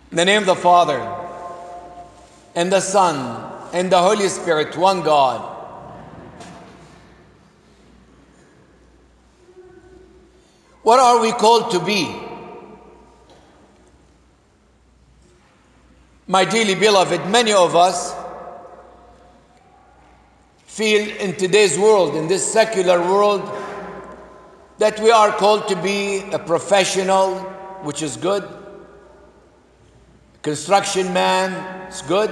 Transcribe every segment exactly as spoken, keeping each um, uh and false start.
In the name of the Father, and the Son, and the Holy Spirit, one God. What are we called to be? My dearly beloved, many of us feel in today's world, in this secular world, that we are called to be a professional, which is good. Construction man, it's good.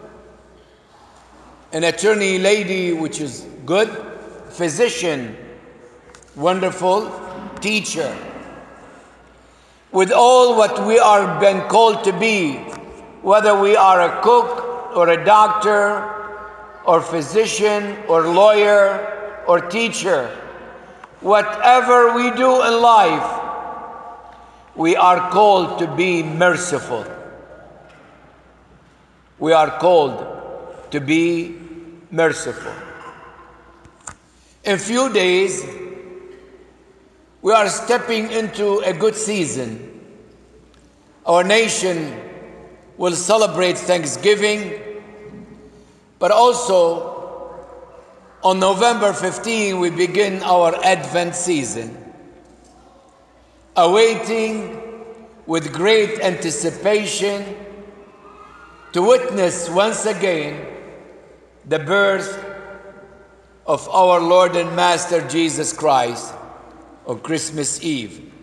An attorney lady, which is good. Physician, wonderful. Teacher. With all what we are been called to be, whether we are a cook or a doctor or physician or lawyer or teacher, whatever we do in life, we are called to be merciful. We are called to be merciful. In a few days, we are stepping into a good season. Our nation will celebrate Thanksgiving, but also on November fifteenth, we begin our Advent season, awaiting with great anticipation to witness once again the birth of our Lord and Master Jesus Christ on Christmas Eve.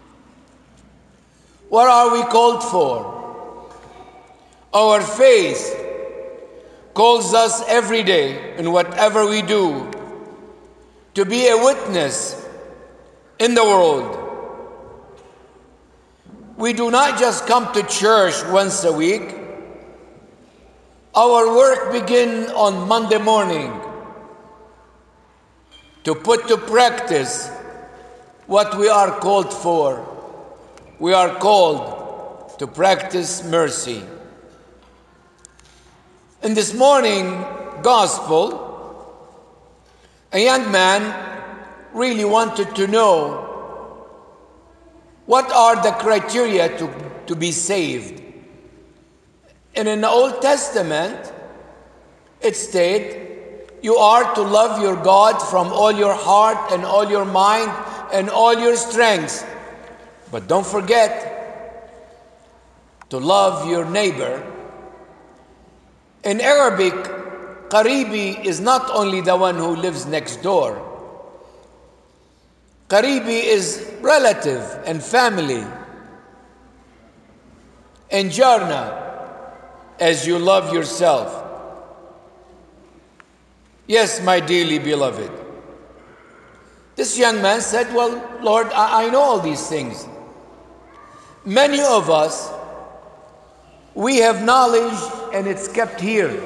What are we called for? Our faith calls us every day in whatever we do to be a witness in the world. We do not just come to church once a week. Our work begins on Monday morning to put to practice what we are called for. We are called to practice mercy. In this morning gospel, a young man really wanted to know what are the criteria to, to be saved. And in the Old Testament, it stated, you are to love your God from all your heart and all your mind and all your strength. But don't forget to love your neighbor. In Arabic, Qaribi is not only the one who lives next door. Qaribi is relative and family. And Jarna, as you love yourself. Yes, my dearly beloved. This young man said, well, Lord, I, I know all these things. Many of us, we have knowledge and it's kept here.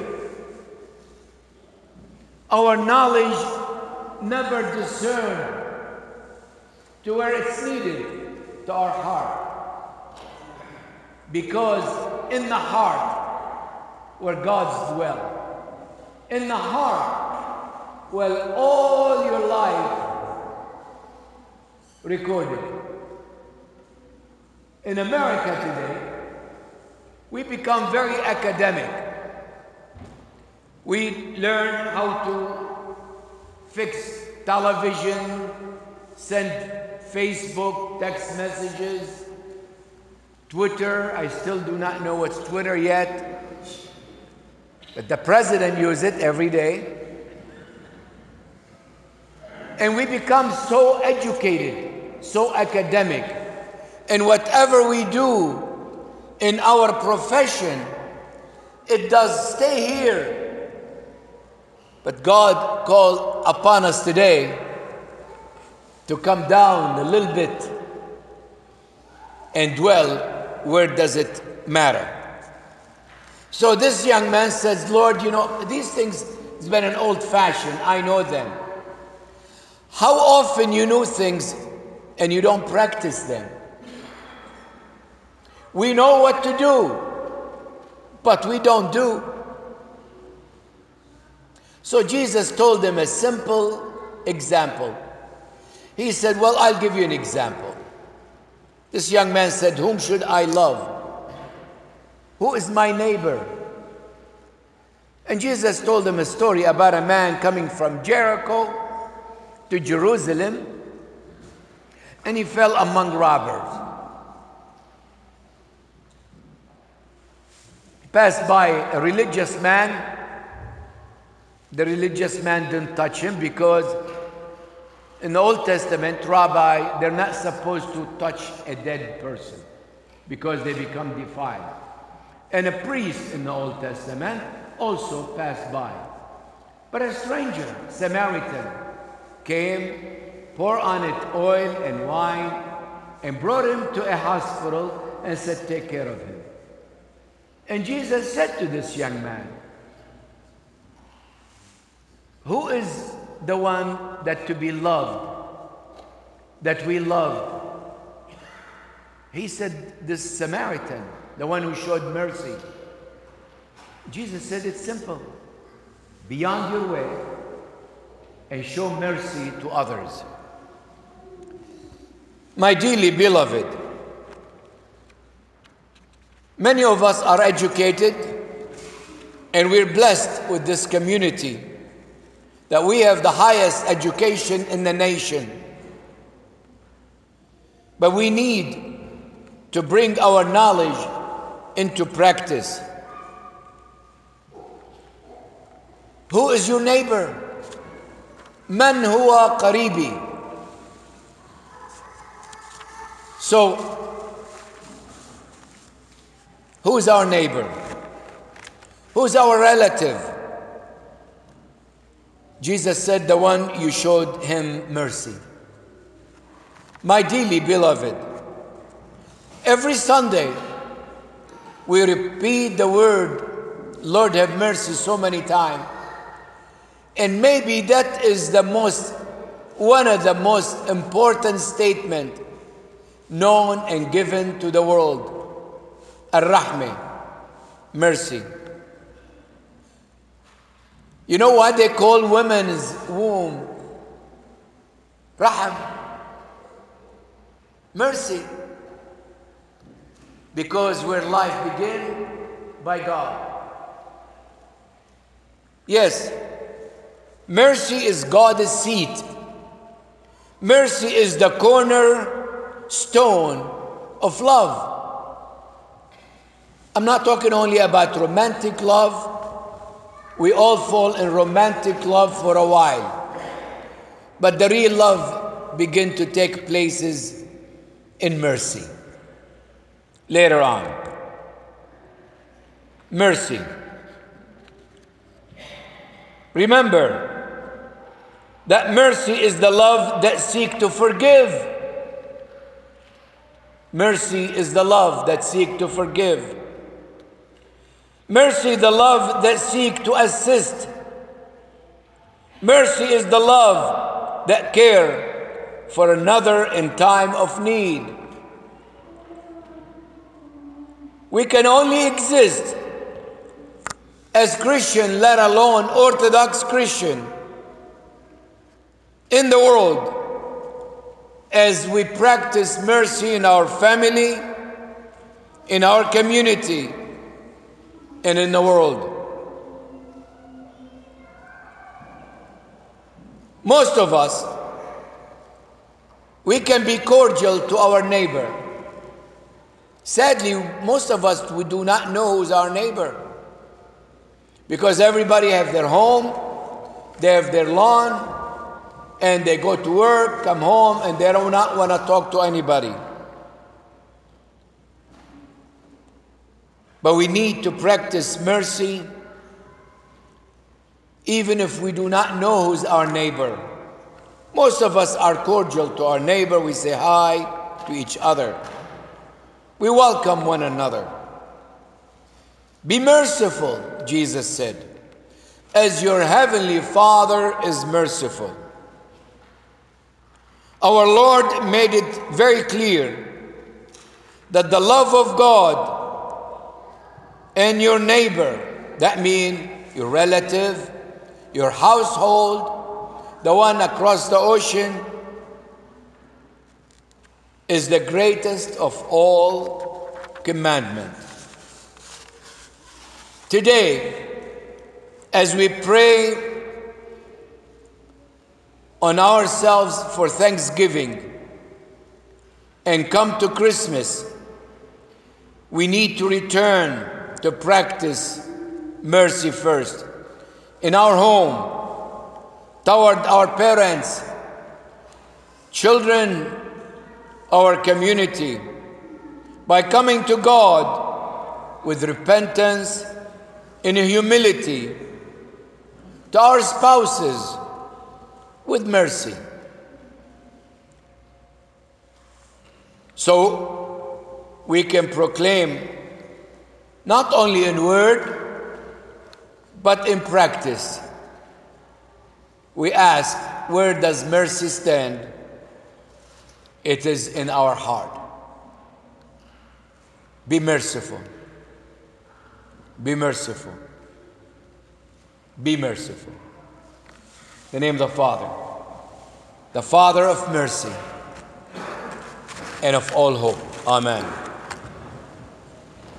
Our knowledge never discerned to where it's needed, to our heart. Because in the heart, where God's dwell. In the heart, well, all your life recorded. In America today, we become very academic. We learn how to fix television, send Facebook text messages, Twitter. I still do not know what's Twitter yet. But the president uses it every day. And we become so educated, so academic. And whatever we do in our profession, it does stay here. But God called upon us today to come down a little bit and dwell where does it matter. So this young man says, Lord, you know, these things, it's been an old fashioned. I know them. How often you know things and you don't practice them? We know what to do, but we don't do. So Jesus told them a simple example. He said, well, I'll give you an example. This young man said, whom should I love? Who is my neighbor? And Jesus told them a story about a man coming from Jericho to Jerusalem, and he fell among robbers. He passed by a religious man. The religious man didn't touch him because in the Old Testament, rabbi, they're not supposed to touch a dead person because they become defiled. And a priest in the Old Testament also passed by. But a stranger, Samaritan, came, poured on it oil and wine, and brought him to a hospital and said, take care of him. And Jesus said to this young man, who is the one that to be loved, that we love? He said, this Samaritan, the one who showed mercy. Jesus said, it's simple. Be on your way and show mercy to others. My dearly beloved, many of us are educated, and we're blessed with this community, that we have the highest education in the nation. But we need to bring our knowledge into practice. Who is your neighbor? Man huwa qaribi. So, who is our neighbor? Who is our relative? Jesus said, the one you showed him mercy. My dearly beloved, every Sunday we repeat the word, Lord have mercy, so many times. And maybe that is the most, one of the most important statements known and given to the world. Ar-Rahmah, mercy. You know what they call women's womb? Raham, mercy. Because where life begins, by God. Yes, mercy is God's seat. Mercy is the cornerstone of love. I'm not talking only about romantic love. We all fall in romantic love for a while. But the real love begins to take places in mercy. Later on. Mercy. Remember that mercy is the love that seeks to forgive. Mercy is the love that seeks to forgive. Mercy, the love that seeks to assist. Mercy is the love that cares for another in time of need. We can only exist as Christian, let alone Orthodox Christian, in the world as we practice mercy in our family, in our community, and in the world. Most of us, we can be cordial to our neighbor. Sadly, most of us, we do not know who's our neighbor. Because everybody have their home, they have their lawn, and they go to work, come home, and they do not want to talk to anybody. But we need to practice mercy even if we do not know who's our neighbor. Most of us are cordial to our neighbor. We say hi to each other. We welcome one another. Be merciful, Jesus said, as your heavenly Father is merciful. Our Lord made it very clear that the love of God and your neighbor, that means your relative, your household, the one across the ocean, is the greatest of all commandments. Today, as we pray on ourselves for Thanksgiving and come to Christmas, we need to return to practice mercy first in our home, toward our parents, children, our community, by coming to God with repentance and humility, to our spouses with mercy. So we can proclaim not only in word, but in practice. We ask, where does mercy stand? It is in our heart. Be merciful. Be merciful. Be merciful. In the name of the Father, the Father of mercy and of all hope. Amen.